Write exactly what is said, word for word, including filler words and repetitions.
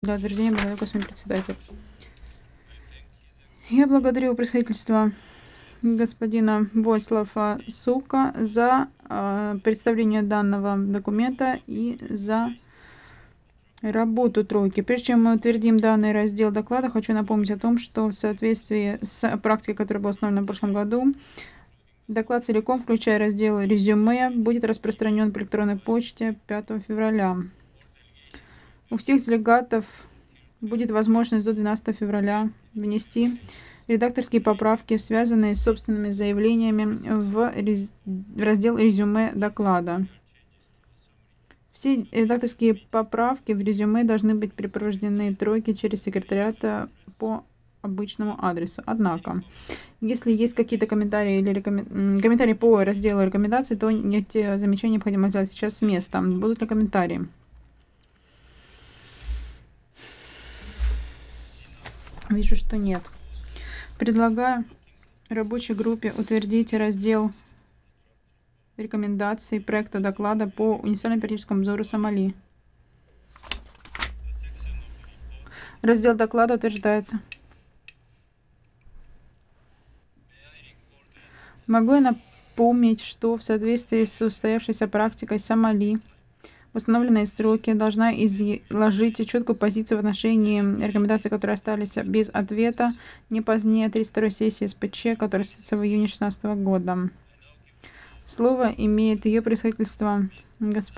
Для утверждения благодарю господин председатель. Я благодарю представительство господина Войслава Сука за э, представление данного документа и за работу тройки. Прежде чем мы утвердим данный раздел доклада, хочу напомнить о том, что в соответствии с практикой, которая была установлена в прошлом году, доклад целиком, включая раздел резюме, будет распространен по электронной почте пятого февраля. У всех делегатов будет возможность до двенадцатого февраля внести редакторские поправки, связанные с собственными заявлениями, в раздел резюме доклада. Все редакторские поправки в резюме должны быть припровождены тройке через секретариат по обычному адресу. Однако, если есть какие-то комментарии или рекомен... комментарии по разделу рекомендаций, то эти замечания необходимо сделать сейчас с места. Будут ли комментарии? Вижу, что нет. Предлагаю рабочей группе утвердить раздел рекомендаций проекта доклада по универсальному периодическому обзору Сомали. Раздел доклада утверждается. Могу я напомнить, что в соответствии с устоявшейся практикой Сомали в установленные сроки должна изложить четкую позицию в отношении рекомендаций, которые остались без ответа, не позднее тридцать второй сессии СПЧ, которая состоится в июне две тысячи шестнадцатого года. Слово имеет ее представительство господин